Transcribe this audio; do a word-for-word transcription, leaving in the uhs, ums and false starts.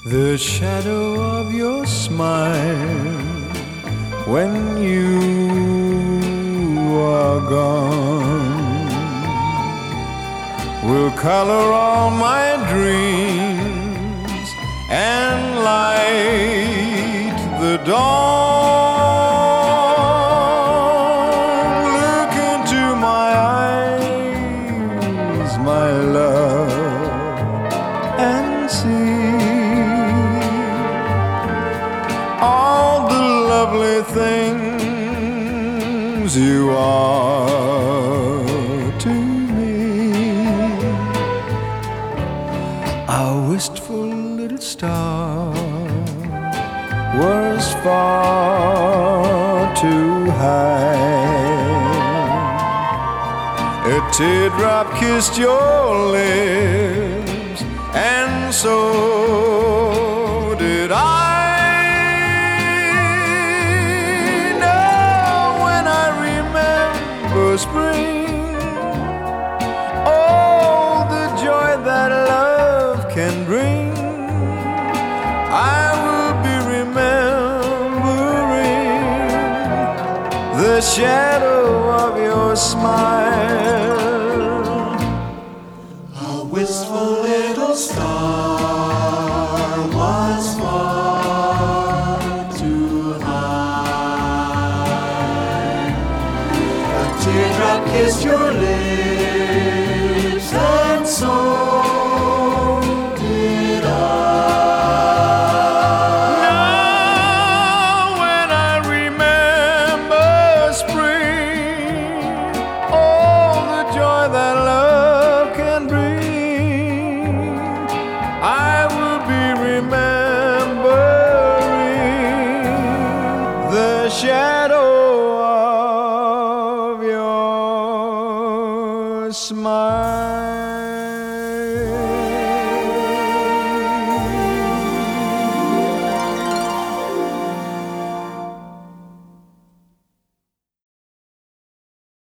The shadow of your smile when you are gone will color all my dreams and light the dawn. Look into my eyes, my love, and see all the lovely things you are to me. Our wistful little star was far too high. A teardrop kissed your lips, and so did I. Spring, oh, the joy that love can bring, I will be remembering the shadow of your smile. A wistful little star was far too high. A teardrop kissed your lips, and so did I. Now when I remember spring, all the joy that love can bring, I will be remembering the shadow of your smile.